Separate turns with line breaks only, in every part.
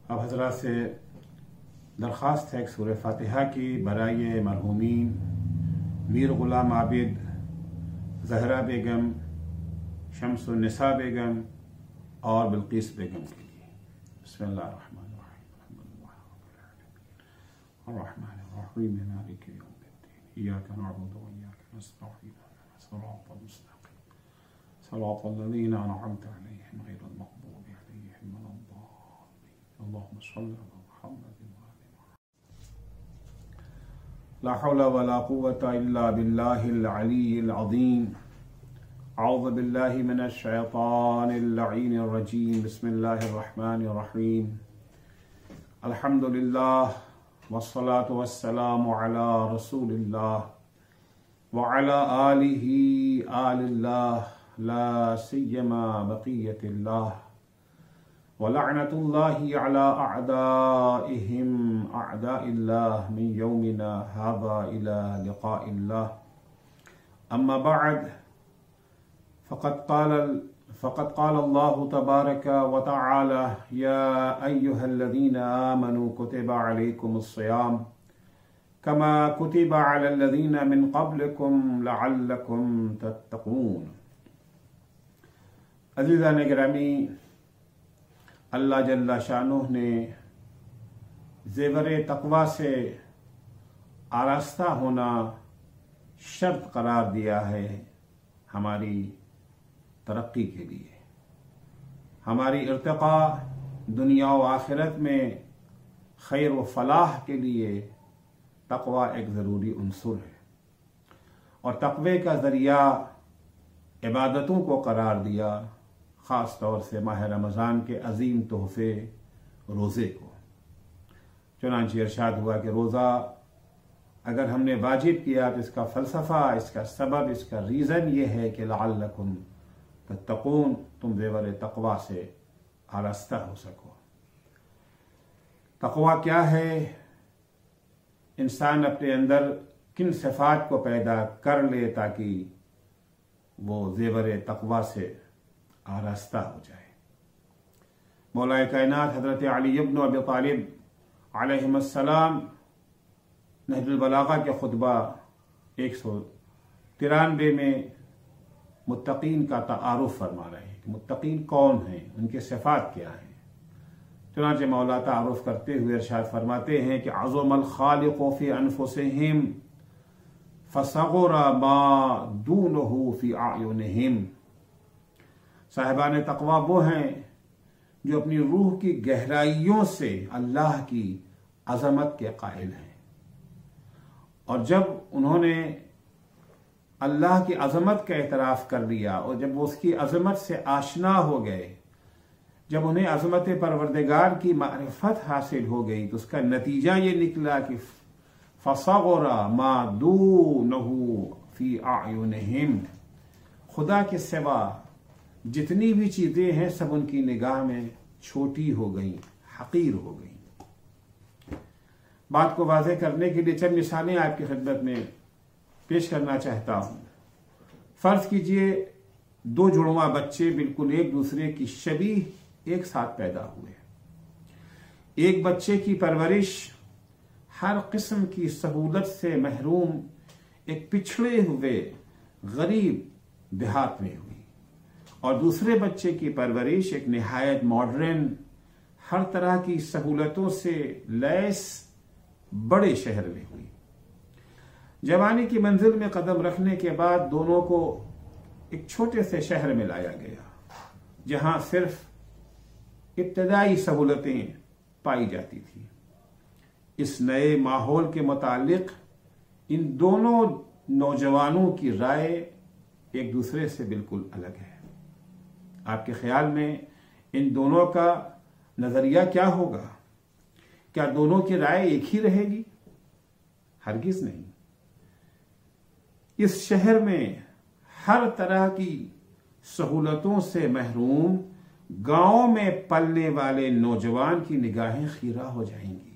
अब हजरात से दरख्वास्त है कि सूरह फातिहा की बराए मरहूमीन मीर गुलाम आबिद, जहरा बेगम, शम्सुन्निसा बेगम और बिल्किस बेगम के लिए। बिस्मिल्लाहिर्रहमानिर्रहीम मालिकि यौमिद्दीन इय्याका नअबुदु व इय्याका नस्तईन सिरातल मुस्तक़ीम सिरातल लज़ीना अनअमता अलैहिम गैरिल मग़दूबि अलैहिम वलद्दाल्लीन अल्लाहुम्मा सल्लि अला मुहम्मद व आलि मुहम्मद। ला हौला वला कुव्वता इल्ला बिल्लाहिल अलिय्यिल अज़ीम। औज़ु बिल्लाहि मिनश शैतानिर लईनिर रजीम। बिस्मिल्लाहिर रहमानिर रहीम। अल्हम्दुलिल्लाह वस्सलातु वस्सलामु अला रसूलिल्लाह व अला आलिहि आलिल्लाह ला सिय्यमा बक़ियतिल्लाह व लअनतुल्लाहि अला अअदाइहिम अअदाइल्लाह मिन यौमिना हाज़ा इला लिक़ाइल्लाह। अम्मा बअद फ़क़द क़ाल अल्लाहु तबारक व तआला या अय्युहल्लज़ीना आमनू कुतिबा अलैकुमुस्सियाम कमा कुतिबा अलल्लज़ीना मिन क़ब्लिकुम लअल्लकुम तत्तक़ून। अज़ीज़ान गिरामी, अल्लाह जल्ला शानुह ने ज़ेवर तक़वा से आरास्ता होना शर्त करार दिया है हमारी तरक्की के लिए, हमारी इर्तिक़ा दुनिया व आखिरत में खैर व फलाह के लिए तक़वा एक ज़रूरी उन्सुर है। और तक़वे का ज़रिया इबादतों को करार दिया, ख़ास तौर से माह रमज़ान के अज़ीम तोहफ़े रोज़े को। चुनांचे इरशाद हुआ कि रोज़ा अगर हमने वाजिब किया तो इसका फ़लसफ़ा, इसका सबब, इसका रीज़न ये है कि लअल्लकुम तत्तक़ून, तुम ज़ेवर तक़वा से आरास्ता हो सको। तक़वा क्या है? इंसान अपने अंदर किन सिफ़ात को पैदा कर ले ताकि वो ज़ेवर तक़वा से आरास्ता हो जाए। मौलाए कायनात हज़रत अली इब्न अबी तालिब अलैहिस्सलाम नहजुल बलागा के खुतबा 193 में मुत्तकीन का तारुफ फरमा रहे हैं कि मुत्तकीन कौन हैं, उनके सिफ़ात क्या हैं। चुनांचे मौला तारुफ करते हुए इरशाद फरमाते हैं कि अज़मल खालिक़ु फ़ी अनफुसिहिम फ़सग़ुरा मा दूनहु फ़ी अयुनिहिम। साहिबान तक़वा वो हैं जो अपनी रूह की गहराइयों से अल्लाह की अज़मत के कायल हैं, और जब उन्होंने अल्लाह की अज़मत का एतराफ़ कर लिया और जब वो उसकी अज़मत से आशना हो गए, जब उन्हें अज़मत परवरदिगार की मारिफत हासिल हो गई, तो उसका नतीजा ये निकला कि फ़सग़ुरा मा दूनहु फ़ी अयुनिहिम, खुदा के सिवा जितनी भी चीज़ें हैं सब उनकी निगाह में छोटी हो गई, हक़ीर हो गई। बात को वाज़ेह करने के लिए चंद मिसालें आपकी खिदमत में पेश करना चाहता हूं। फर्ज कीजिए दो जुड़वा बच्चे बिल्कुल एक दूसरे की शबीह एक साथ पैदा हुए। एक बच्चे की परवरिश हर किस्म की सहूलत से महरूम एक पिछड़े हुए गरीब देहात में हुई, और दूसरे बच्चे की परवरिश एक निहायत मॉडर्न, हर तरह की सहूलतों से लैस बड़े शहर में हुई। जवानी की मंजिल में कदम रखने के बाद दोनों को एक छोटे से शहर में लाया गया, जहां सिर्फ इब्तदाई सहूलतें पाई जाती थी। इस नए माहौल के मुतालिक इन दोनों नौजवानों की राय एक दूसरे से बिल्कुल अलग है। आपके ख्याल में इन दोनों का नजरिया क्या होगा? क्या दोनों की राय एक ही रहेगी? हरगिज नहीं। इस शहर में हर तरह की सहूलतों से महरूम गांव में पलने वाले नौजवान की निगाहें खीरा हो जाएंगी।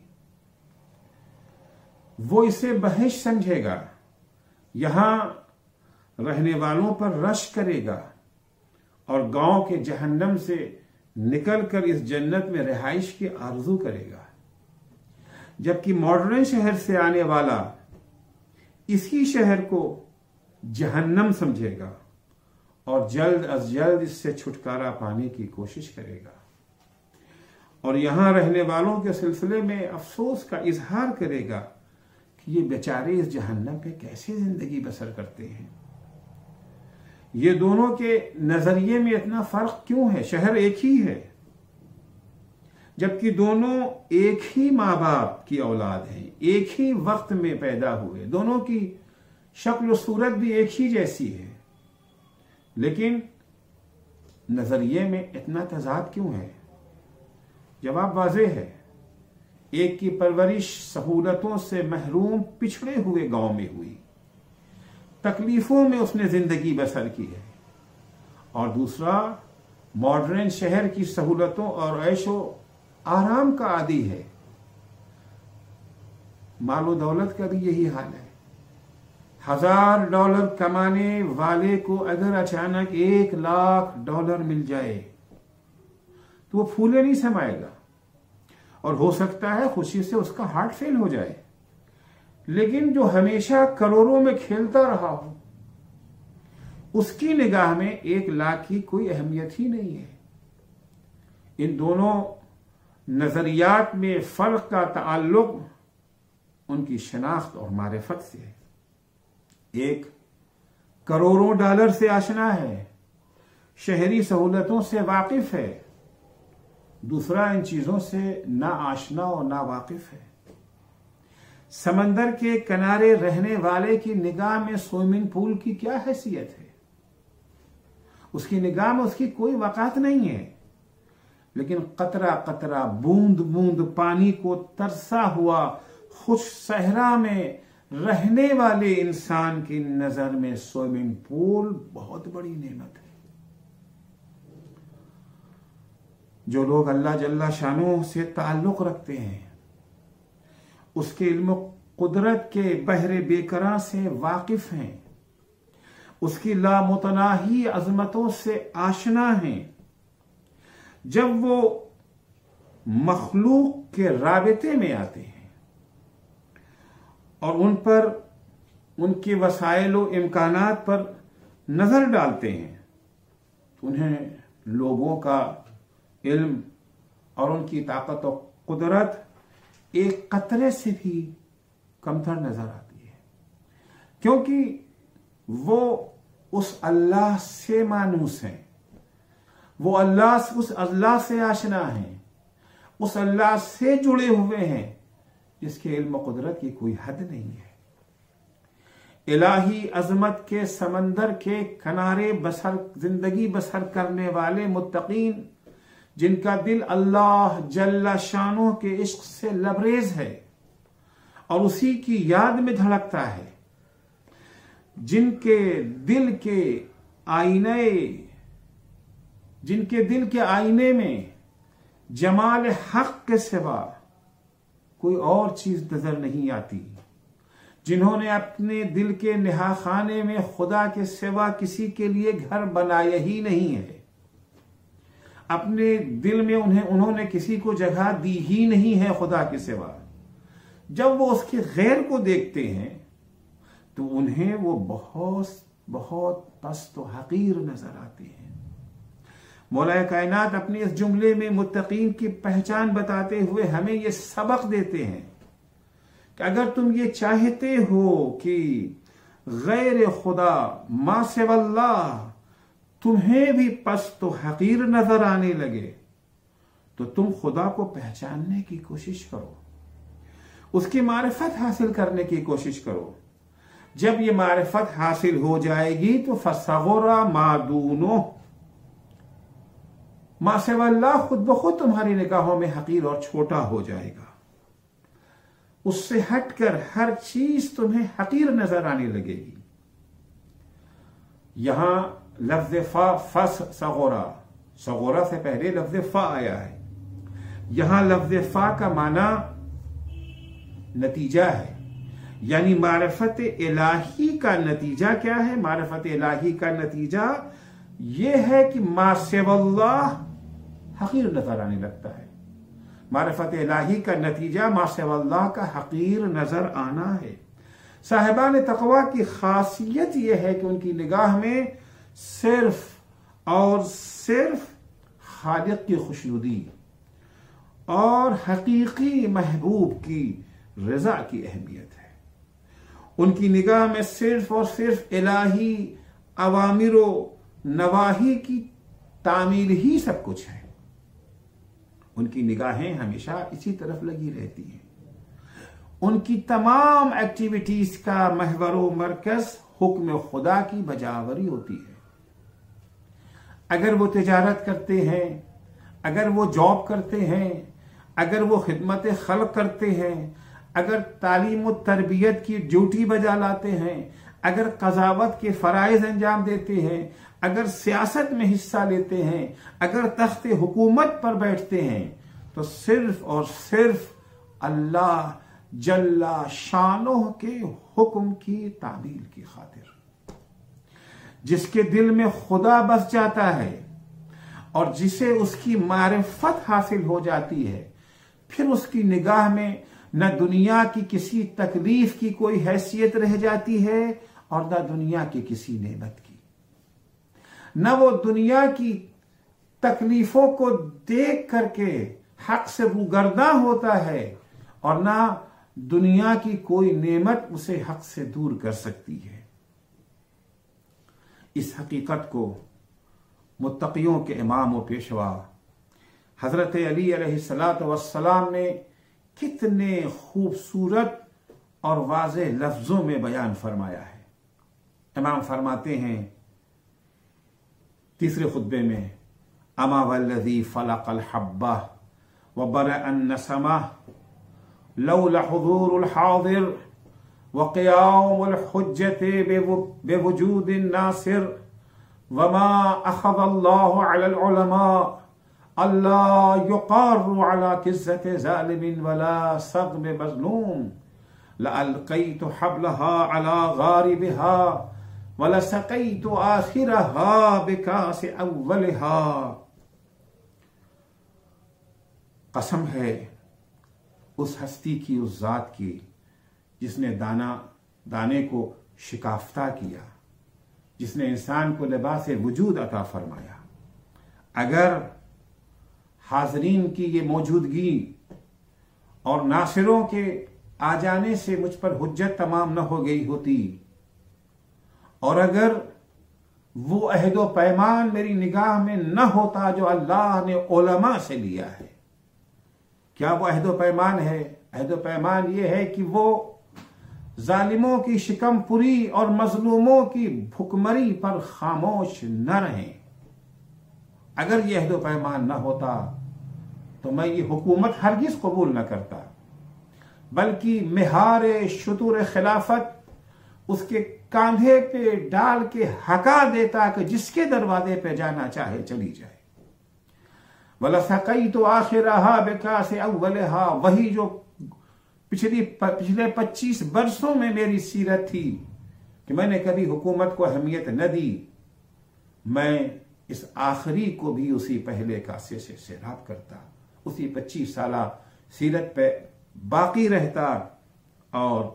वो इसे बहिश समझेगा, यहां रहने वालों पर रश करेगा और गांव के जहन्नम से निकलकर इस जन्नत में रिहाइश की आरजू करेगा, जबकि मॉडर्न शहर से आने वाला इसी शहर को जहन्नम समझेगा और जल्द अज जल्द इससे छुटकारा पाने की कोशिश करेगा और यहां रहने वालों के सिलसिले में अफसोस का इजहार करेगा कि ये बेचारे इस जहन्नम पे कैसे जिंदगी बसर करते हैं। ये दोनों के नजरिए में इतना फर्क क्यों है? शहर एक ही है, जबकि दोनों एक ही माँ बाप की औलाद हैं, एक ही वक्त में पैदा हुए, दोनों की शक्ल सूरत भी एक ही जैसी है, लेकिन नजरिए में इतना तजाद क्यों है? जवाब वाज़ेह है। एक की परवरिश सहूलतों से महरूम पिछड़े हुए गांव में हुई, तकलीफों में उसने जिंदगी बसर की है, और दूसरा मॉडर्न शहर की सहूलतों और ऐशो आराम का आदी है। मालो दौलत का भी यही हाल है। $1000 कमाने वाले को अगर अचानक $1,00,000 मिल जाए तो वो फूले नहीं समाएगा और हो सकता है खुशी से उसका हार्ट फेल हो जाए। लेकिन जो हमेशा करोड़ों में खेलता रहा हो, उसकी निगाह में 1,00,000 की कोई अहमियत ही नहीं है। इन दोनों नजरियात में फर्क का ताल्लुक उनकी शनाख्त और मारिफत से है। एक करोड़ों डॉलर से आशना है, शहरी सहूलतों से वाकिफ है, दूसरा इन चीजों से ना आशना और ना वाकिफ है। समंदर के किनारे रहने वाले की निगाह में स्विमिंग पूल की क्या हैसियत है? उसकी निगाह में उसकी कोई वकात नहीं है, लेकिन कतरा कतरा बूंद बूंद पानी को तरसा हुआ खुश सहरा में रहने वाले इंसान की नजर में स्विमिंग पूल बहुत बड़ी नेमत है। जो लोग अल्लाह जल्ला शानो से ताल्लुक रखते हैं, उसके इल्म कुदरत के बहरे बेकरां से वाकिफ हैं, उसकी लामुतनाही अजमतों से आशना हैं, जब वो मखलूक के राबिते में आते हैं और उन पर उनके वसाइल व इम्कानात पर नजर डालते हैं, तो उन्हें लोगों का इल्म और उनकी ताकत और कुदरत एक कतरे से भी कमतर नजर आती है, क्योंकि वो उस अल्लाह से मानूस हैं, वो उस अल्लाह से आशना हैं, उस अल्लाह से जुड़े हुए हैं जिसके इल्म कुदरत की कोई हद नहीं है। इलाही अजमत के समंदर के किनारे जिंदगी बसर करने वाले मुत्तकीन, जिनका दिल अल्लाह जल्ला शानो के इश्क से लबरेज है और उसी की याद में धड़कता है, जिनके दिल के आईने में जमाल हक के सिवा कोई और चीज नजर नहीं आती, जिन्होंने अपने दिल के निहा खाने में खुदा के सिवा किसी के लिए घर बनाया ही नहीं है, अपने दिल में उन्होंने किसी को जगह दी ही नहीं है खुदा के सिवा। जब वो उसके गैर को देखते हैं तो उन्हें वो बहुत बहुत पस्त व हकीर नजर आते हैं। मौला कायनात अपने इस जुमले में मुत्तकीन की पहचान बताते हुए हमें यह सबक देते हैं कि अगर तुम ये चाहते हो कि गैर खुदा मा सिवल्लाह तुम्हें भी पस्त व हकीर नजर आने लगे, तो तुम खुदा को पहचानने की कोशिश करो, उसकी मारिफत हासिल करने की कोशिश करो। जब ये मारिफत हासिल हो जाएगी तो फसगुरा मादूनो, मासेवल्लाह खुद ब खुद तुम्हारी निगाहों में हकीर और छोटा हो जाएगा। उससे हटकर हर चीज तुम्हें हकीर नजर आने लगेगी। यहां लफ्ज फस सगोरा, सगोरा से पहले लफ्ज फा आया है। यहां लफ्ज फा का माना नतीजा है, यानी मारिफत इलाही का नतीजा क्या है? मारिफत इलाही का नतीजा यह है कि मासेवल्लाह हकीर नजर आने लगता है। मारिफत इलाही का नतीजा मासिवल्लाह का हकीर नजर आना है। साहिबान तकवा की खासियत यह है कि उनकी निगाह में सिर्फ और सिर्फ खालिक की खुशनुदी और हकीकी महबूब की रजा की अहमियत है। उनकी निगाह में सिर्फ और सिर्फ इलाही अवामिरो नवाही की तामील ही सब कुछ है। उनकी निगाहें हमेशा इसी तरफ लगी रहती हैं। उनकी तमाम एक्टिविटीज का महवर मरकज हुक्म खुदा की बजावरी होती है। अगर वो तिजारत करते हैं, अगर वो जॉब करते हैं, अगर वो खिदमत खल्क करते हैं, अगर तालीम और तरबियत की ड्यूटी बजा लाते हैं, अगर कज़ावत के फ़राइज़ अंजाम देते हैं, अगर सियासत में हिस्सा लेते हैं, अगर तख्ते हुकूमत पर बैठते हैं, तो सिर्फ और सिर्फ अल्लाह जल्ला शानोह के हुक्म की तामील की खातिर। जिसके दिल में खुदा बस जाता है और जिसे उसकी मारिफत हासिल हो जाती है, फिर उसकी निगाह में न दुनिया की किसी तकलीफ की कोई हैसियत रह जाती है और न दुनिया की किसी नेमत की। न वो दुनिया की तकलीफों को देख करके हक से रूगर्दा होता है और न दुनिया की कोई नेमत उसे हक से दूर कर सकती है। इस हकीकत को मुत्तकियों के इमाम व पेशवा हजरत अली अलैहिस्सलातु वस्सलाम ने कितने खूबसूरत और वाज़ेह लफ्जों में बयान फरमाया है। इमाम फरमाते हैं तीसरे खुतबे में, अमा वल्लज़ी फलक़ल हब्बा व बरअन नसमा लौला हुज़ूरुल हाज़िर व क़ियामुल हुज्जति बिवुजूदिन नासिर वमा अख़ज़ल्लाहु अलल उलमा अल्लाह युक़र्रु अला किज़्ज़ति ज़ालिमिन वला सग़्म मज़लूम लअल्क़ैतु हब्लहा अला गारिबिहा वलसक़ैतु आखिरहा बिकासि अव्वलिहा। कसम है उस हस्ती की, उस जात की जिसने दाने को शिकाफ्ता किया, जिसने इंसान को लिबास वजूद अता फरमाया। अगर हाजरीन की ये मौजूदगी और नासिरों के आ जाने से मुझ पर हुज्जत तमाम न हो गई होती और अगर वो अहदो पैमान मेरी निगाह में न होता जो अल्लाह ने उलमा से लिया है। क्या वो अहदो पैमान है? अहदो पैमान ये है कि वो जालिमों की शिकमपुरी और मजलूमों की भुखमरी पर खामोश न रहें। अगर यह अहदो पैमान न होता तो मैं ये हुकूमत हरगिज कबूल न करता, बल्कि मिहारे शुतूर खिलाफत उसके कांधे पे डाल के हका देता कि जिसके दरवाजे पे जाना चाहे चली जाए। वलसक़ैतु आखिरहा बिकासि अव्वलिहा, वही जो पिछले 25 वर्षों में मेरी सीरत थी कि मैंने कभी हुकूमत को अहमियत न दी, मैं इस आखिरी को भी उसी पहले का से सैराब करता, उसी 25 साला सीरत पे बाकी रहता और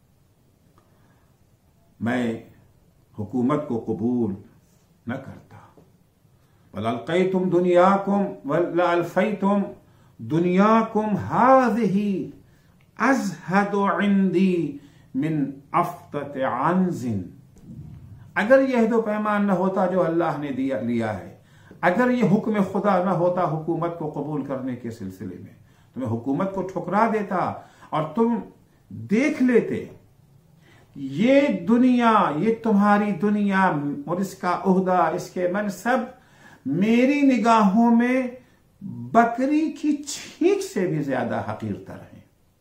मैं हुकूमत को कबूल न करता। वलअल्क़ैतुम दुनियाकुम वलअल्फ़ैतुम दुनियाकुम हाज़िही अज़हदु इंदी मिन अफ़्तत अन्ज़िन। अगर यह दो पैमान न होता जो अल्लाह ने लिया है, अगर यह हुक्म खुदा न होता हुकूमत को कबूल करने के सिलसिले में, तो मैं हुकूमत को ठुकरा देता और तुम देख लेते ये दुनिया, ये तुम्हारी दुनिया और इसका ओहदा, इसके मनसब मेरी निगाहों में बकरी की छींक से भी ज्यादा हकीरतर है।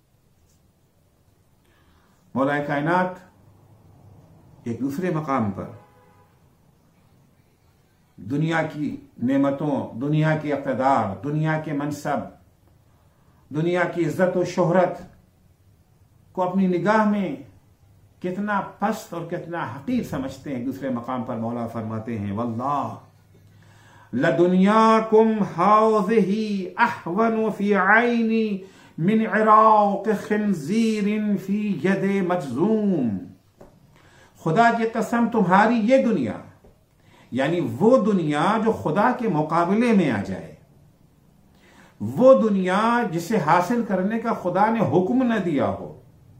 मौलाए कायनात एक दूसरे मकाम पर दुनिया की नेमतों, दुनिया के इक़्तिदार, दुनिया के मनसब, दुनिया की इज्जत और शोहरत को अपनी निगाह में कितना पस्त और कितना हकीर समझते हैं। दूसरे मकाम पर मौला फरमाते हैं, वल्लाह लदुनियाकुम हाज़िही अहवनु फी आइनी मिन इराक़ खिंज़ीरिन फी यदे मजज़ूम। खुदा की कसम, तुम्हारी ये दुनिया, यानी वो दुनिया जो खुदा के मुकाबले में आ जाए, वो दुनिया जिसे हासिल करने का खुदा ने हुक्म न दिया हो,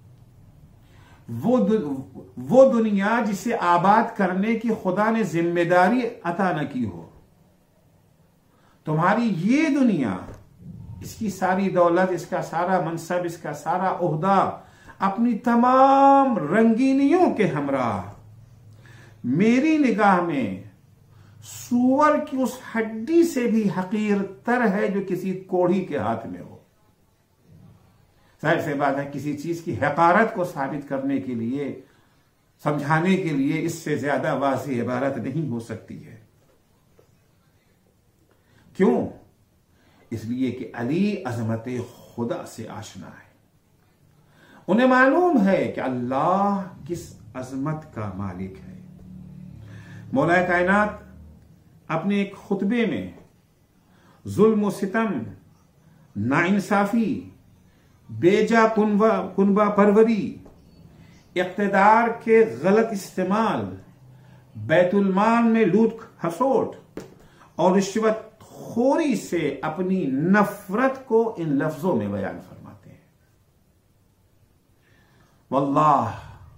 वो दुनिया जिसे आबाद करने की खुदा ने जिम्मेदारी अता न की हो, तुम्हारी ये दुनिया, इसकी सारी दौलत, इसका सारा मनसब, इसका सारा ओहदा, अपनी तमाम रंगीनियों के हमरा मेरी निगाह में सूअर की उस हड्डी से भी हकीर तर है जो किसी कोढ़ी के हाथ में हो। जाहिर सी बात है, किसी चीज की हकारत को साबित करने के लिए, समझाने के लिए इससे ज्यादा वाज़ेह इबारत नहीं हो सकती है। क्यों? इसलिए कि अली अजमत खुदा से आशना है, उन्हें मालूम है कि अल्लाह किस अजमत का मालिक है। मौला कायनात अपने एक खुतबे में जुल्म व सितम, नाइंसाफी, बेजा कुनबा परवरी, इक़्तिदार के गलत इस्तेमाल, बैतुल माल में लूट खसोट और रिश्वत खोरी से अपनी नफरत को इन लफ्जों में बयान फरमाते हैं। वल्लाह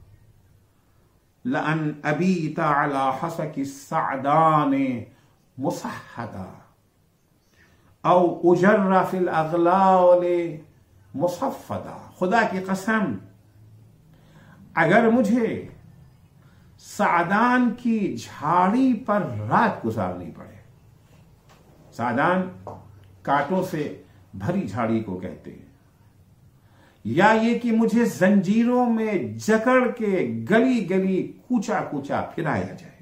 लअन अबीता अला हसकी सअदाने मुसहदा औ उजर्रा फिल अगलाले मुसफ़दा। खुदा की कसम, अगर मुझे सादान की झाड़ी पर रात गुजारनी पड़े, सादान कांटों से भरी झाड़ी को कहते हैं, या ये कि मुझे जंजीरों में जकड़ के गली गली कूचा कूचा फिराया जाए,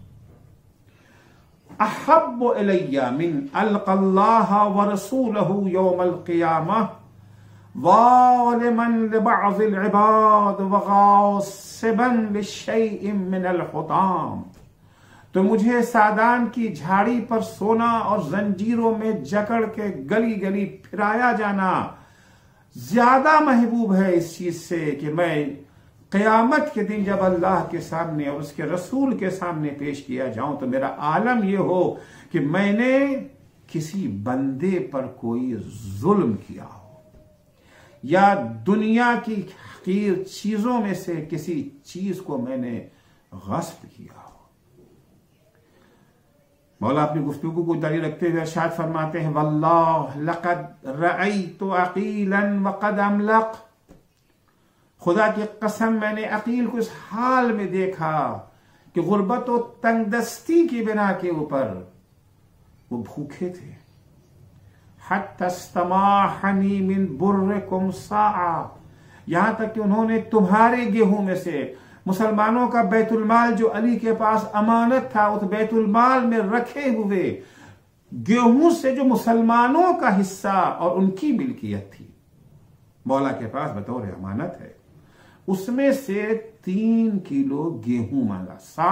अहब्बु इलैया मिन अलक़ल्लाह व रसूलहु यौमल क़ियामह ज़ालिमन लिबअज़िल इबाद व गासिबन लिशैइन मिनल हुताम। तो मुझे सादान की झाड़ी पर सोना और जंजीरों में जकड़ के गली गली फिराया जाना ज्यादा महबूब है इस चीज से कि मैं क़यामत के दिन जब अल्लाह के सामने और उसके रसूल के सामने पेश किया जाऊं तो मेरा आलम यह हो कि मैंने किसी बंदे पर कोई जुल्म किया हो या दुनिया की हकीर चीजों में से किसी चीज को मैंने गस्ब किया हो। मौला अपनी गुफ्तगू को जारी रखते हुए इरशाद फरमाते हैं, वल्लाह लक़द रअयतु अक़ीलन व क़द अमलक़। खुदा की कसम, मैंने अकील को इस हाल में देखा कि गुर्बत और तंगदस्ती की बिना के ऊपर वो भूखे थे। हत्ता इस्तमाहनी मिन बुर्रिकुम साआ, यहां तक कि उन्होंने तुम्हारे गेहूं में से, मुसलमानों का बैतुल माल जो अली के पास अमानत था, उस बैतुल माल में रखे हुए गेहूं से जो मुसलमानों का हिस्सा और उनकी मिल्कियत थी, मौला के पास बतौर अमानत है, उसमें से 3 किलो गेहूं मांगा। सा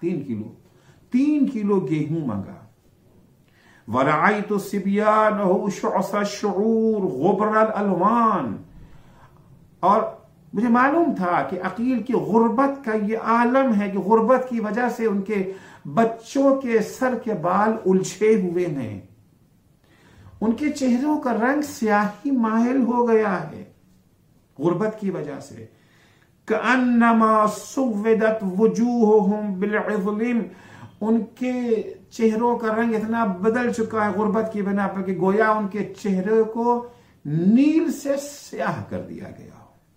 3 किलो गेहूं मांगा। वराइतु सिबियानहु शुअसा शुऊर गुबरल अलवान, और मुझे मालूम था कि अकील की गुर्बत का ये आलम है कि गुर्बत की वजह से उनके बच्चों के सर के बाल उलझे हुए हैं, उनके चेहरों का रंग स्याही माहिल हो गया है गुर्बत की वजह से। कअन्नमा सुव्विदत वुजूहुहुम बिलइज़लिम, उनके चेहरों का रंग इतना बदल चुका है गुर्बत की बिना पर कि गोया उनके चेहरे को नील से स्याह कर दिया गया।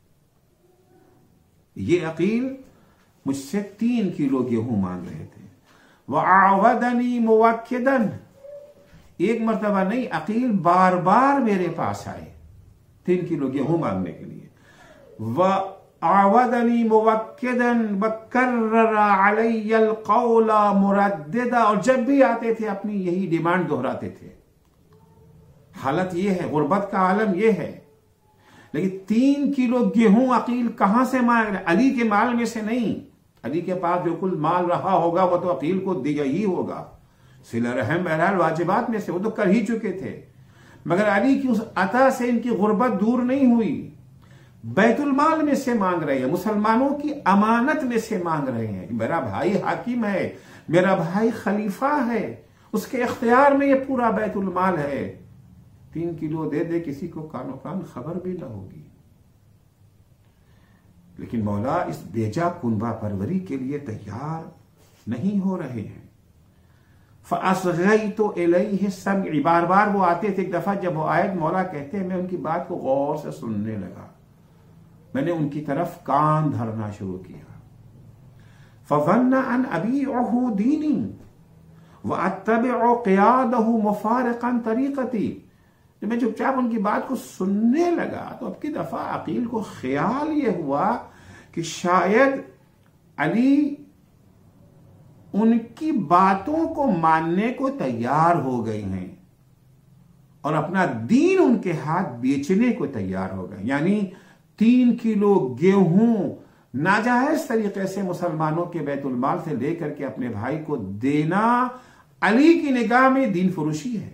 ये अकील मुझसे 3 किलो गेहूं मांग रहे थे। वह आवदनी मुवक्किदन, एक मर्तबा नहीं, अकील बार बार मेरे पास आए 3 किलो गेहूं मांगने के लिए। वह आवदनी मुवक्किदन बकर्ररा अलैयल कौला मुरद्दिदा, और जब भी आते थे अपनी यही डिमांड दोहराते थे। हालत यह है, गुर्बत का आलम यह है। लेकिन 3 किलो गेहूं अकील कहां से मांग रहे? अली के माल में से नहीं। अली के पास जो कुल माल रहा होगा वो तो अकील को दिया ही होगा। सिला रहम बहरहाल वाजिबात में से वो तो कर ही चुके थे, मगर अली की उस अता से इनकी गुर्बत दूर नहीं हुई। बैतुल माल में से मांग रहे हैं, मुसलमानों की अमानत में से मांग रहे हैं। मेरा भाई हाकिम है, मेरा भाई खलीफा है, उसके इख्तियार में ये पूरा बैतुल माल है। 3 किलो दे दे, किसी को कानो कान खबर भी ना होगी। लेकिन मौला इस बेजा कुनबा परवरी के लिए तैयार नहीं हो रहे हैं। फ़अस्ग़यतु इलैहि समई, बार बार वो आते थे। एक दफा जब वो आए, मौला कहते हैं मैं उनकी बात को गौर से सुनने लगा, मैंने उनकी तरफ कान धरना शुरू किया। फ़ज़न्न अन अबीअहु दीनी व अत्तबिअ क़ियादहु मुफ़ारिक़न तरीक़ती। जब मैं चुपचाप उनकी बात को सुनने लगा तो अब की दफा अकील को ख्याल ये हुआ कि शायद अली उनकी बातों को मानने को तैयार हो गए हैं और अपना दीन उनके हाथ बेचने को तैयार हो गए। यानी 3 किलो गेहूं नाजायज तरीके से मुसलमानों के बैतुल माल से लेकर के अपने भाई को देना अली की निगाह में दीन फरोशी है,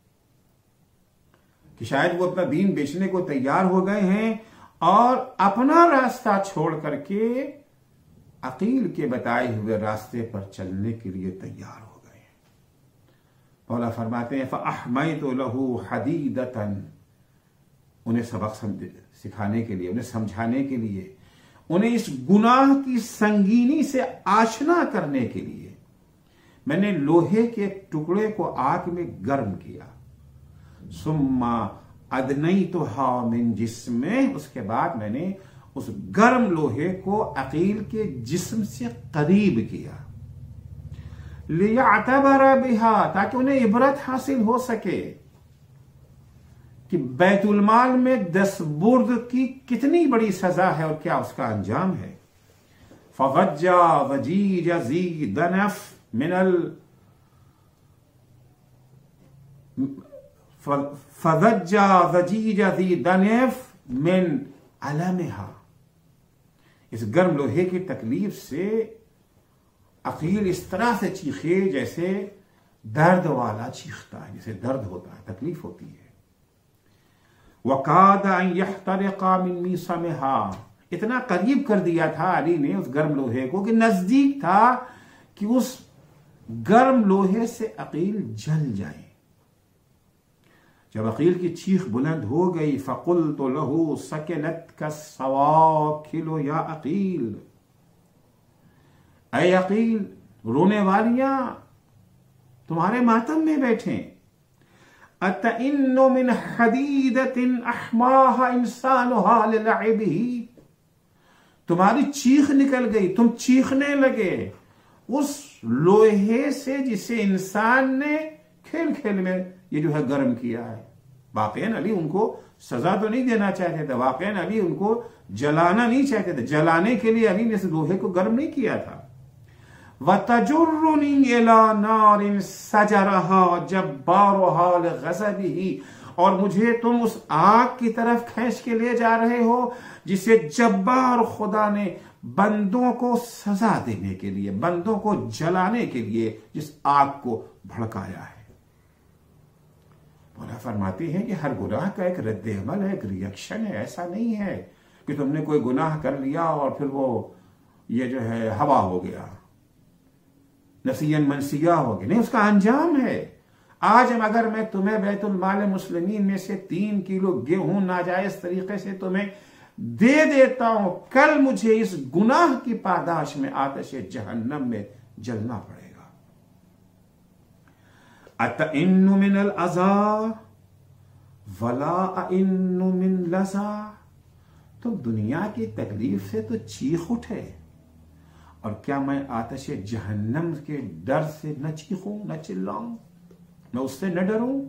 कि शायद वो अपना दीन बेचने को तैयार हो गए हैं और अपना रास्ता छोड़ करके अकील के बताए हुए रास्ते पर चलने के लिए तैयार हो गए हैं। मौला फरमाते हैं फ़अहमयतु लहू हदीदतन, उन्हें सबक सिखाने के लिए, उन्हें समझाने के लिए, उन्हें इस गुनाह की संगीनी से आशना करने के लिए मैंने लोहे के एक टुकड़े को आग में गर्म किया। सुम्मा अदनैतुहा मिन जिस्मिही, उसके बाद मैंने उस गर्म लोहे को अकील के जिस्म से करीब किया। लियअतबरा बिहा, ताकि उन्हें इबरत हासिल हो सके कि बैतुल माल में 10 बुर्द की कितनी बड़ी सजा है और क्या उसका अंजाम है। फवज्जा वजीज ज़ी दनफ मिनल फवज्जा वजीज ज़ी दनफ मिन अलमिहा, इस गर्म लोहे की तकलीफ से अकील इस तरह से चीखे जैसे दर्द वाला चीखता है, जैसे दर्द होता है, तकलीफ होती है। वकाद अन यहतरिक़ा मिन मीसमिहा, इतना करीब कर दिया था अली ने उस गर्म लोहे को कि नजदीक था कि उस गर्म लोहे से अकील जल जाए। जब अकील की चीख बुलंद हो गई, फ़क़ुल्तु लहू सकनतका सवाकिल या अकील, ऐ अकील, रोने वालियां तुम्हारे मातम में बैठे। अतइन्नु मिन हदीदतिन अहमाहा इंसानुहा लिलअबिही, तुम्हारी चीख निकल गई, तुम चीखने लगे उस लोहे से जिसे इंसान ने खेल खेल में ये जो है गर्म किया है। वाक़ईन अली उनको सजा तो नहीं देना चाहते थे, वाक़ईन अली उनको जलाना नहीं चाहते थे, जलाने के लिए अली ने इस लोहे को गर्म नहीं किया था। वतजुर्रुनी इला नारिन सजरहा जब्बारुहा लिग़ज़बिही, और मुझे तुम उस आग की तरफ खींच के ले जा रहे हो जिसे जब्बार खुदा ने बंदों को सजा देने के लिए, बंदों को जलाने के लिए जिस आग को भड़काया है। मौला फरमाती है कि हर गुनाह का एक रद्द अमल है, एक रिएक्शन है। ऐसा नहीं है कि तुमने कोई गुनाह कर लिया और फिर वो ये जो है हवा हो गया, नसीयन मनसिया हो गया, नहीं, उसका अंजाम है। आज अगर मैं तुम्हें बैतुल माल मुस्लिमीन में से 3 किलो गेहूं नाजायज तरीके से तुम्हें दे देता हूं, कल मुझे इस गुनाह की पादाश में आतिश जहन्नम में जलना पड़ेगा। अतइन्नु मिनल अज़ा वला अइन्नु मिन लज़ा, तो दुनिया की तकलीफ से तो चीख उठे, और क्या मैं आतिश जहन्नम के डर से न चीखूं, न चिल्लाऊं, मैं उससे न डरूं।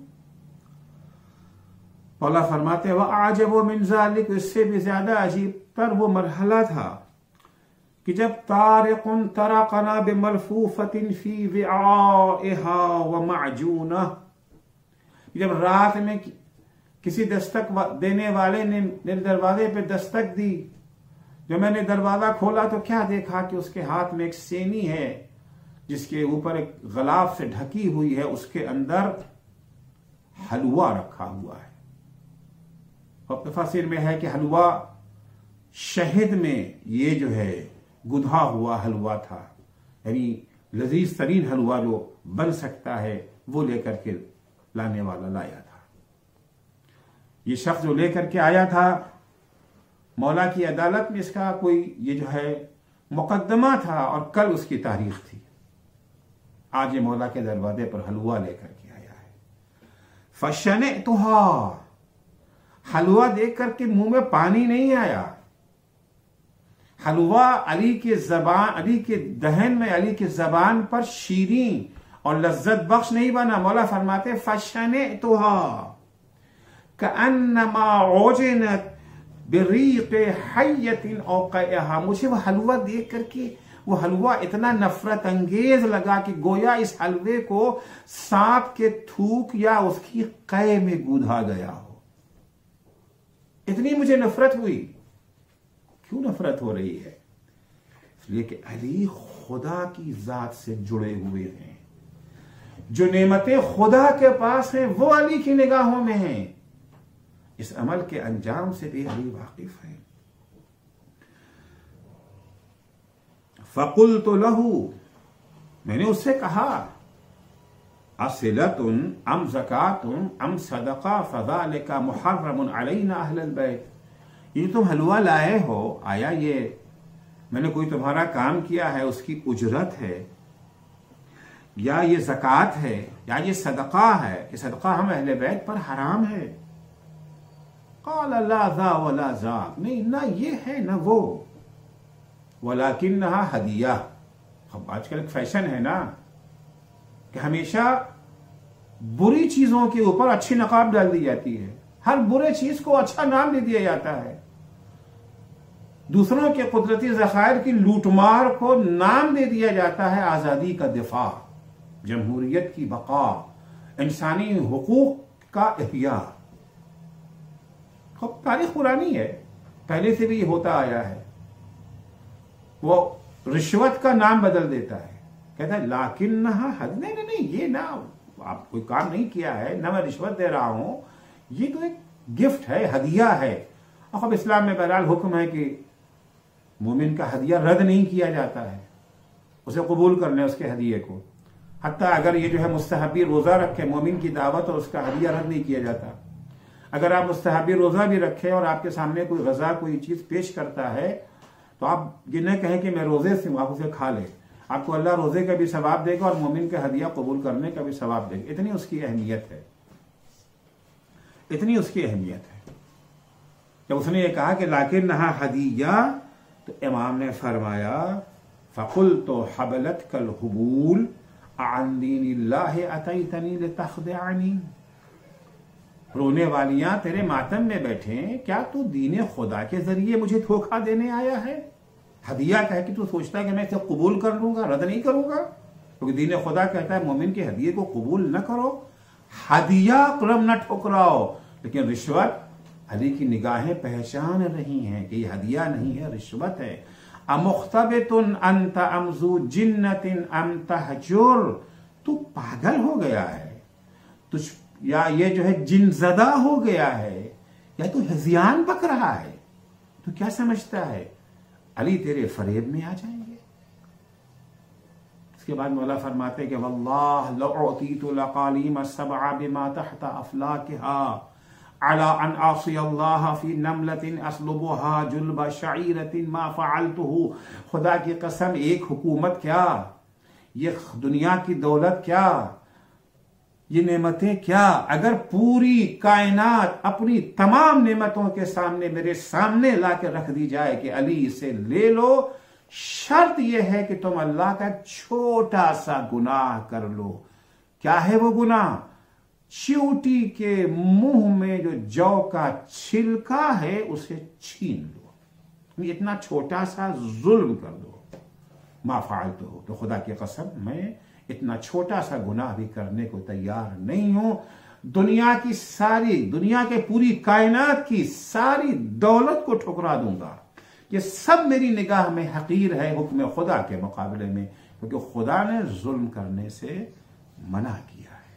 मौला फरमाते वह आजबो मिन ज़ालिक, इससे भी ज्यादा अजीब तर वो मरहला था कि जब तारिकुन तरकना बिमलफूफतिन फी विआइहा व मअजूना, जब रात में किसी दस्तक देने वाले ने मेरे दरवाजे पे दस्तक दी, जब मैंने दरवाजा खोला तो क्या देखा कि उसके हाथ में एक सेनी है जिसके ऊपर एक गलाफ से ढकी हुई है, उसके अंदर हलवा रखा हुआ है। और तफसीर में है कि हलवा शहद में ये जो है गुधा हुआ हलवा था, यानी लजीज तरीन हलवा जो बन सकता है वो लेकर के लाने वाला लाया था। ये शख्स जो लेकर के आया था, मौला की अदालत में इसका कोई ये जो है मुकदमा था और कल उसकी तारीख थी। आज ये मौला के दरवाजे पर हलवा लेकर के आया है। फशने तो हलवा देख करके मुंह में पानी नहीं आया। हलवा अली के दहन में, अली के जबान पर शीरीं और लज्जत बख्श नहीं बना। मौला फरमाते फशने तो कअन्नमा उजिनत बिरीक़ हय्यतिन औक़अहा। मुझे वह हलवा देख करके वो हलवा इतना नफरत अंगेज लगा कि गोया इस हलवे को सांप के थूक या उसकी कै में गूंधा गया हो। इतनी मुझे नफरत हुई। क्यों नफरत हो रही है? इसलिए कि अली खुदा की जात से जुड़े हुए हैं। जो नेमतें खुदा के पास हैं वो अली की निगाहों में हैं। इस अमल के अंजाम से भी अली वाकिफ है। फकुल तो लहू, मैंने उससे कहा असिलतुन अम ज़कातुन अम सदका फ़ज़ालिका मुहर्रमुन अलैना अहलल बैत। ये तुम हलवा लाए हो, आया ये मैंने कोई तुम्हारा काम किया है उसकी उजरत है, या ये ज़कात है, या ये सदका है, ये सदका हम अहले बैत पर हराम है। क़ाल ला ज़ा वला ज़ाक, नहीं ना ये है ना वो, वलाकिन्नहा हदिया। अब आजकल एक फैशन है ना कि हमेशा बुरी चीजों के ऊपर अच्छी नकाब डाल दी जाती है। हर बुरे चीज को अच्छा नाम दे दिया जाता है। दूसरों के कुदरती ज़खायर की लूटमार को नाम दे दिया जाता है आजादी का दिफा, जमहूरियत की बका, इंसानी हुकूक का इहया। खूब तारीख पुरानी है, पहले से भी होता आया है। वो रिश्वत का नाम बदल देता है, कहता है लाकिन्नहा हद। नहीं नहीं नहीं, ये ना आप कोई काम नहीं किया है, ना मैं रिश्वत दे रहा हूं, ये तो एक गिफ्ट है, हदिया है। और अब इस्लाम में बहरहाल हुक्म है कि मोमिन का हदिया रद्द नहीं किया जाता है, उसे कबूल करने उसके हदिये को। हत्ता अगर ये जो है मुस्तहबी रोजा रखे, मोमिन की दावत और उसका हदिया रद्द नहीं किया जाता। अगर आप मुस्तहबी रोजा भी रखे और आपके सामने कोई गजा कोई चीज पेश करता है तो आप ये न कहें कि मैं रोजे से हूं, आप उसे खा ले। आपको अल्लाह रोजे का भी सवाब देगा और मोमिन के हदिया कबूल करने का भी सवाब देगा। इतनी उसकी अहमियत है, इतनी उसकी अहमियत है। जब उसने ये कहा कि लाकिन्नहा हदिया, तो इमाम ने फरमाया फकुल तो हबलत कल हुबूल अन दीनिल्लाहि अतैतनी लितखदिअनी। रोने वालियां तेरे मातम में बैठे, क्या तू दीने खुदा के जरिए मुझे धोखा देने आया है? हदिया कह कि तू सोचता है कि मैं इसे कबूल कर लूंगा, रद्द नहीं करूंगा? क्योंकि दीने खुदा कहता है मोमिन के हदिये को कबूल न करो, हदिया कलम न ठुकराओ। लेकिन रिश्वत, अली की निगाहें पहचान रही हैं कि यह हदिया नहीं है, रिश्वत है। अमुख्तबितुन अंत अमजू जिन्नतिन अम तहजुर, तू पागल हो गया है, तुझ या ये जो है जिनजदा हो गया है, या तू हजियान पक रहा है। तू क्या समझता है अली तेरे फरेब में आ जाएंगे? इसके बाद मौला फरमाते कि वल्लाह लउतीतु लकालीम सबअ बिमा तहता अफलाकिहा अला अन आसी अल्लाह फी नमलतिन अस्लुबुहा जुल्ब शईरतिन मा फअलतुहु। खुदा की कसम, एक हुकूमत क्या, ये दुनिया की दौलत क्या, ये नेमतें क्या, अगर पूरी कायनात अपनी तमाम नेमतों के सामने मेरे सामने लाके रख दी जाए कि अली इसे ले लो, शर्त यह है कि तुम अल्लाह का छोटा सा गुनाह कर लो। क्या है वो गुनाह? चींटी के मुंह में जो जौ का छिलका है उसे छीन लो, इतना छोटा सा जुल्म कर दो। मा फ़अलतुहु, तो खुदा की कसम मैं इतना छोटा सा गुनाह भी करने को तैयार नहीं हूं। दुनिया के पूरी कायनात की सारी दौलत को ठुकरा दूंगा। ये सब मेरी निगाह में हकीर है हुक्म खुदा के मुकाबले में। क्योंकि खुदा ने जुल्म करने से मना किया है।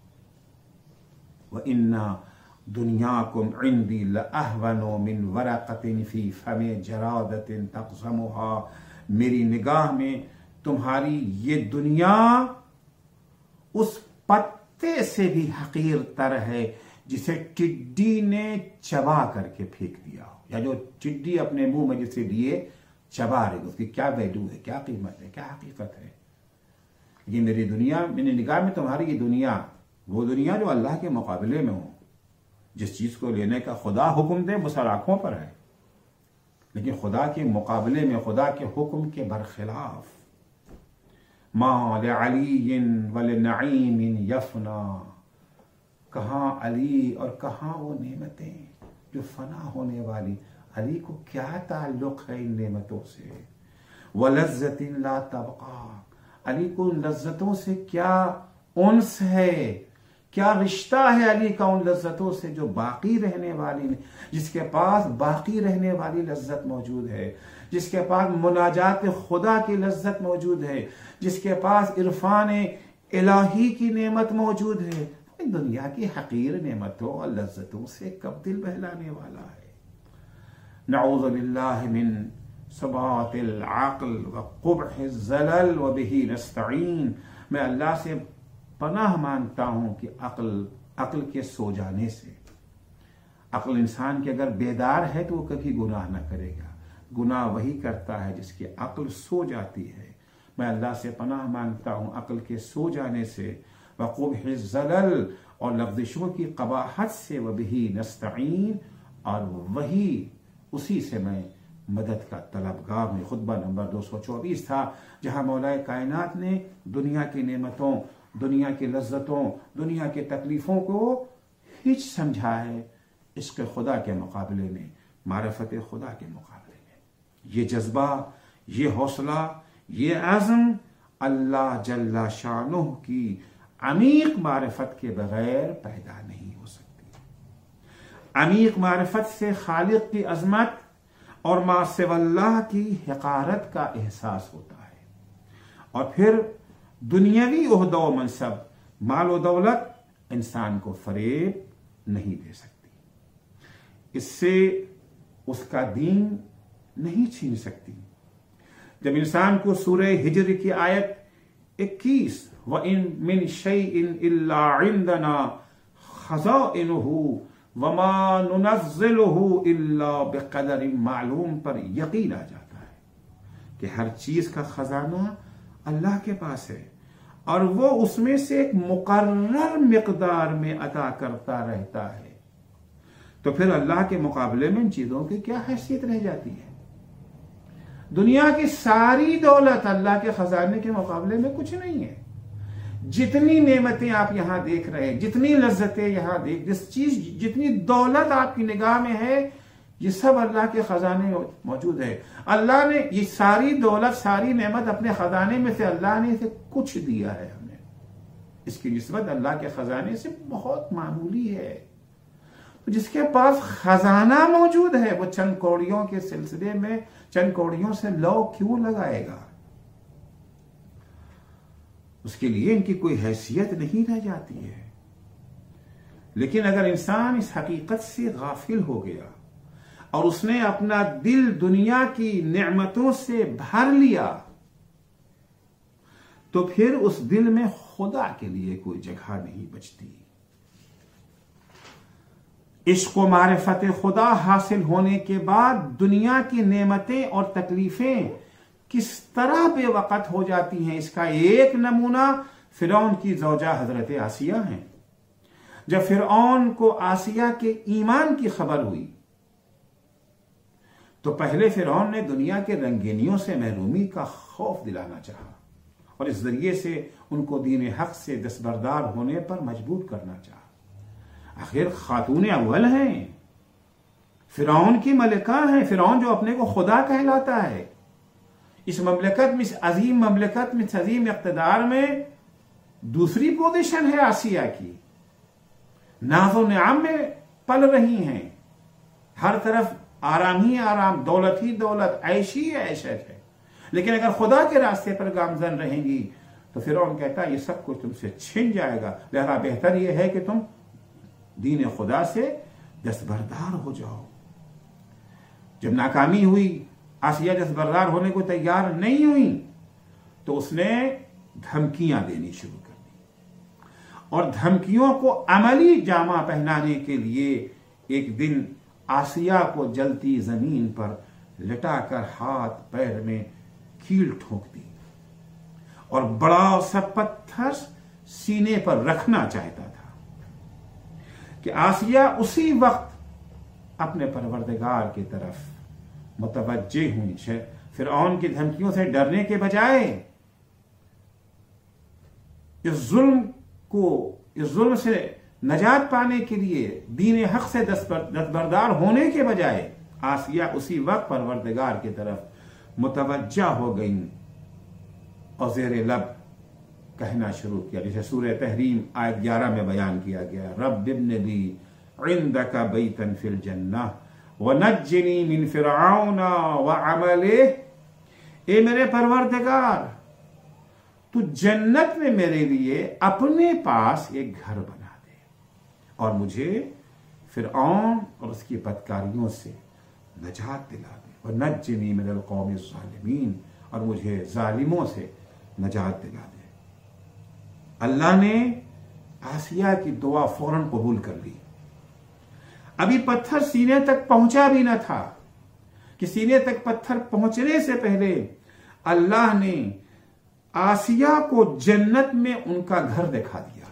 व इन्ना दुनियाकुम इंदी लअहवनु मिन वरक़तिन फी फमे जरादतिन तक़ज़मुहा, मेरी निगाह में तुम्हारी ये दुनिया उस पत्ते से भी हकीर तर है जिसे टिड्डी ने चबा करके फेंक दिया हो, या जो टिड्डी अपने मुंह में जिसे लिए चबा रही, उसकी क्या वैल्यू है, क्या कीमत है, क्या हकीकत है। ये मेरी दुनिया, मेरी निगाह में तुम्हारी ये दुनिया, वो दुनिया जो अल्लाह के मुकाबले में हो। जिस चीज को लेने का खुदा हुक्म दे वो सर आंखों पर है, लेकिन खुदा के मुकाबले में, खुदा के हुक्म के बरखिलाफ, मा लिअलीयिन व लिनईमिन यफना, कहाँ अली और कहाँ वो नेमतें जो फना होने वाली। अली को क्या ताल्लुक है इन नेमतों से। व लज्जतिन ला तबका, अली को उन लज्जतों से क्या उन्स है, क्या रिश्ता है अली का उन लज्जतों से जो बाकी रहने वाली नहीं, जिसके पास बाकी रहने वाली लज्जत मौजूद है, जिसके पास मुनाजात खुदा की लज्जत मौजूद है, जिसके पास इरफान इलाही की नेमत मौजूद है। इन दुनिया की हकीर नेमतों और लज्जतों से कब दिल बहलाने वाला है। नऊज़ु बिल्लाहि मिन सबातिल अक़ल व क़ुबहिज़ ज़लल व बिही नस्तईन, मैं अल्लाह से पनाह मांगता हूं कि अक्ल के सो जाने से। अक्ल इंसान के अगर बेदार है तो वो कभी गुनाह ना करेगा, गुनाह वही करता है जिसकी अक्ल सो जाती है। मैं अल्लाह से पनाह मांगता हूं अक्ल के सो जाने से, वक़ुबहिज़ ज़लल और लग़्ज़िशों की क़बाहत से, व बिही नस्तईन और वही उसी से मैं मदद का तलबगार। में खुतबा नंबर 224 था, जहां मौलाए कायनात ने दुनिया की नेमतों, दुनिया की लज्जतों, दुनिया की तकलीफों को हिच समझा है इश्क़ खुदा के मुकाबले में, मारिफत खुदा के मुकाबले में। ये जज्बा, ये हौसला, ये आज़म अल्लाह जल्ला शानुह की अमीक मारिफत के बगैर पैदा नहीं हो सकती। अमीक मारिफत से खालिक की अजमत और मा सिवल्लाह की हक़ारत का एहसास होता है, और फिर दुनियावी ओहदा व मनसब, माल व दौलत इंसान को फरेब नहीं दे सकती, इससे उसका दीन नहीं छीन सकती। जब इंसान को सूरह हिज्र की आयत 21, व इन मिन शैइन इल्ला इंदना खज़ाइनुहु व मा नुनज़्ज़िलुहु इल्ला बिक़दरिन मालूम पर यकीन आ जाता है कि हर चीज का खजाना अल्लाह के पास है और वो उसमें से एक मुकर्रर मिकदार में अता करता रहता है। तो फिर अल्लाह के मुकाबले में इन चीजों की क्या हैसियत रह जाती है। दुनिया की सारी दौलत अल्लाह के खजाने के मुकाबले में कुछ नहीं है। जितनी नेमतें आप यहां देख रहे हैं, जितनी लज्जतें यहां जिस चीज, जितनी दौलत आपकी निगाह में है, ये सब अल्लाह के खजाने मौजूद है। अल्लाह ने ये सारी दौलत, सारी नेमत अपने खजाने में से अल्लाह ने इसे कुछ दिया है हमें। इसकी निस्बत अल्लाह के खजाने से बहुत मामूली है। तो जिसके पास खजाना मौजूद है वो चंद कौड़ियों के सिलसिले में चंद कौड़ियों से लौ क्यों लगाएगा। उसके लिए इनकी कोई हैसियत नहीं रह जाती है। लेकिन अगर इंसान इस हकीकत से गाफिल हो गया और उसने अपना दिल दुनिया की नेमतों से भर लिया, तो फिर उस दिल में खुदा के लिए कोई जगह नहीं बचती। इश्क़ व मारिफत खुदा हासिल होने के बाद दुनिया की नेमतें और तकलीफें किस तरह बेवकत हो जाती हैं, इसका एक नमूना फिरौन की ज़ौजा हजरत आसिया है। जब फिरौन को आसिया के ईमान की खबर हुई तो पहले फिरौन ने दुनिया के रंगीनियों से महरूमी का खौफ दिलाना चाहा और इस जरिए से उनको दीन हक से दस्तबरदार होने पर मजबूर करना चाहा। आखिर खातून अव्वल हैं, फिरौन की मलिका हैं, फिरौन जो अपने को खुदा कहलाता है। इस ममलकत में, इस अजीम ममलकत में, इस अजीम इक़्तिदार में दूसरी पोजीशन है आसिया की। नाज़ो निआम में पल रही हैं, हर तरफ आराम ही आराम, दौलत ही दौलत, ऐश ही ऐशत है। लेकिन अगर खुदा के रास्ते पर गामजन रहेंगी तो फिरौन कहता है ये सब कुछ तुमसे छिन जाएगा, लिहाजा बेहतर यह है कि तुम दीन खुदा से दस्तबरदार हो जाओ। जब नाकामी हुई, आसिया दस्तबरदार होने को तैयार नहीं हुई, तो उसने धमकियां देनी शुरू कर दी और धमकियों को अमली जामा पहनाने के लिए एक दिन आसिया को जलती जमीन पर लटाकर हाथ पैर में कील ठोक दी और बड़ा सा पत्थर सीने पर रखना चाहता था कि आसिया उसी वक्त अपने परवरदिगार की तरफ मुतवज्जे हुई। फिरौन की धमकियों से डरने के बजाय इस जुल्म से नजात पाने के लिए दीन हक से दस्तबरदार होने के बजाय आसिया उसी वक्त परवरदिगार की तरफ मुतवज्जा हो गई और ज़ेरे लब कहना शुरू किया, जैसे सूरह तहरीम आयत 11 में बयान किया गया, रब्ब इब्न ली इंदका बैतन फिल जन्नह व नज्जिनी मिन फिरऔन व अमलिही। ए मेरे परवरदिगार, तू जन्नत में मेरे लिए अपने पास एक घर बना दे और मुझे फिरऔन और उसकी बदकारियों से नजात दिला दे। व नज्जिनी मिनल कौमिज़ ज़ालिमीन, और मुझे जालिमों से नजात दिला दे। अल्लाह ने आसिया की दुआ फौरन कबूल कर ली। अभी पत्थर सीने तक पहुंचा भी न था कि सीने तक पत्थर पहुंचने से पहले अल्लाह ने आसिया को जन्नत में उनका घर दिखा दिया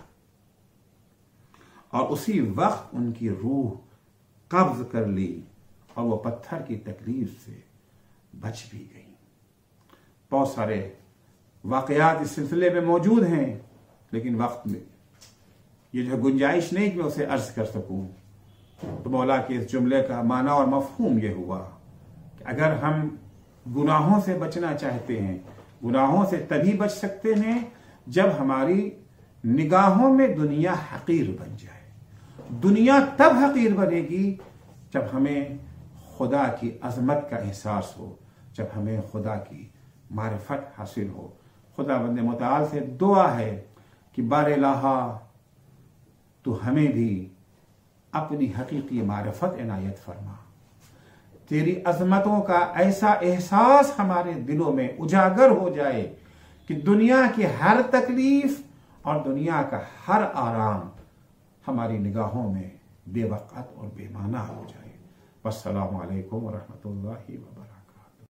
और उसी वक्त उनकी रूह कब्ज कर ली और वो पत्थर की तकलीफ से बच भी गई। बहुत सारे वाकयात इस सिलसिले में मौजूद हैं, लेकिन वक्त में ये जो गुंजाइश नहीं कि मैं उसे अर्ज कर सकूं। तो मौला के इस जुमले का माना और मफहूम ये हुआ कि अगर हम गुनाहों से बचना चाहते हैं, गुनाहों से तभी बच सकते हैं जब हमारी निगाहों में दुनिया हकीर बन जाए। दुनिया तब हकीर बनेगी जब हमें खुदा की अजमत का एहसास हो, जब हमें खुदा की मारिफत हासिल हो। खुदा बंदे मुताल से दुआ है कि बारेलाहा तो हमें भी अपनी हकीकी मारिफत इनायत फरमा। तेरी अजमतों का ऐसा एहसास हमारे दिलों में उजागर हो जाए कि दुनिया की हर तकलीफ और दुनिया का हर आराम हमारी निगाहों में बेवक़्त और बेमाना हो जाए। वस्सलामु अलैकुम व रहमतुल्लाहि व